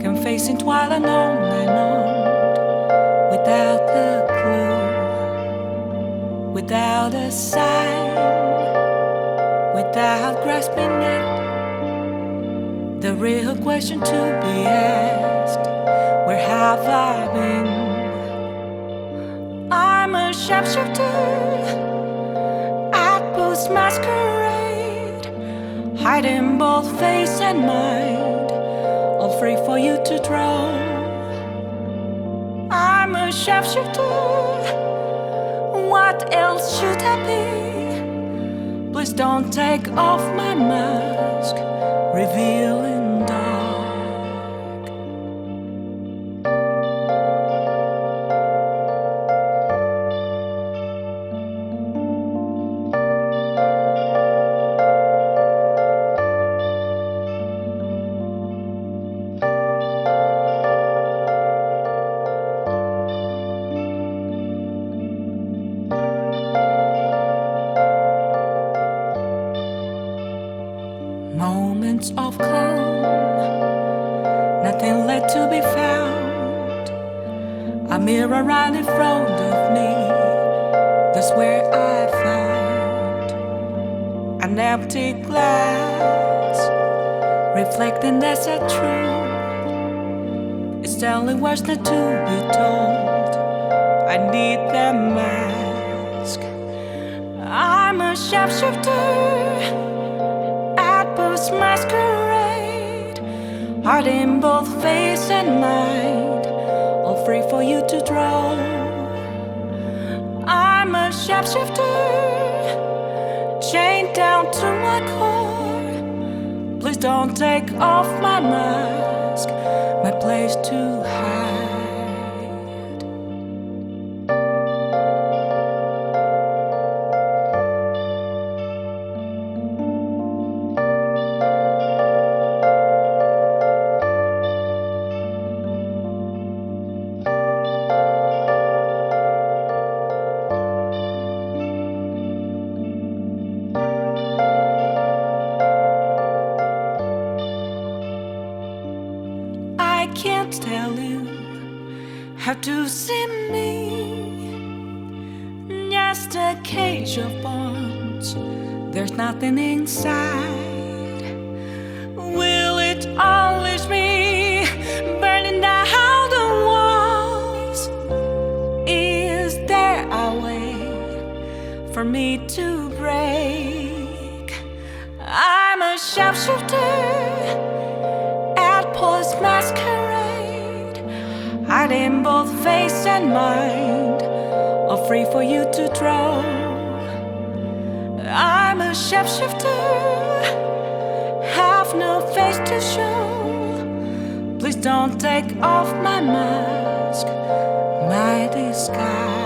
can face it while unknown, without a clue, without a sign, without grasping it. The real question to be asked: where have I been? I'm a sharpshooter at Post Masquerade, hiding both face and mind, all free for you to draw. I'm a sharpshooter, what else should I be? Please don't take off my mask, revealing dark. Moments of calm, nothing left to be found. A mirror right in front of me, that's where I found an empty glass, reflecting that's a truth. It's telling words not to be told. I need that mask. I'm a sharpshooter, masquerade, heart in both face and mind, all free for you to draw. I'm a sharpshooter, chained down to my core. Please don't take off my mask, my place to hide. I can't tell you how to see me, just a cage of bones, there's nothing inside. Will it unleash me, burning down the walls? Is there a way for me to break? I'm a sharpshooter at Post Masquerade, hiding both face and mind, all free for you to draw. I'm a sharpshooter, have no face to show. Please don't take off my mask, my disguise.